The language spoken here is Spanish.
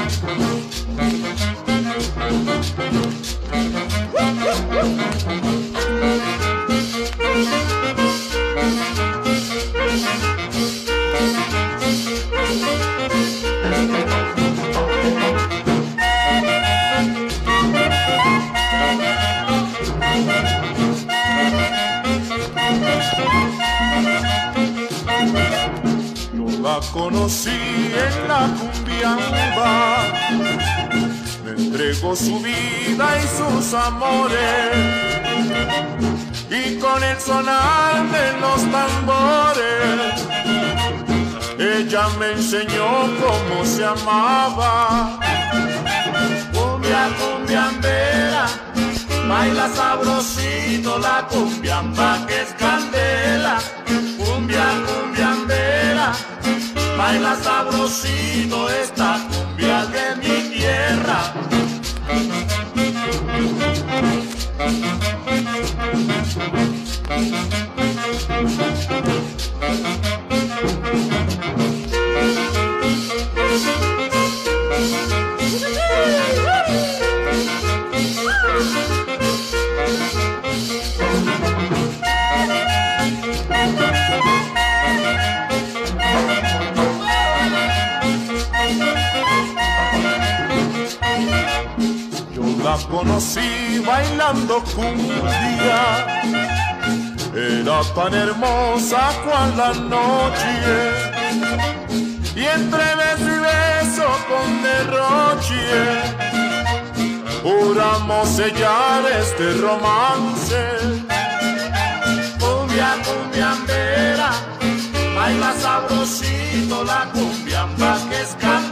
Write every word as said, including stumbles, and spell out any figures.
Conocí en la cumbiamba, me entregó su vida y sus amores, y con el sonar de los tambores, ella me enseñó cómo se amaba. Cumbia, cumbiambera, baila sabrosito la cumbiamba que es candela. Cumbia, cumbiambera, baila sabrosito esta cumbia de mi tierra. La conocí bailando cumbia, era tan hermosa cual la noche, y entre beso y beso con derroche juramos sellar este romance. Cumbia, cumbiambera, baila sabrosito la cumbiamba que es candela.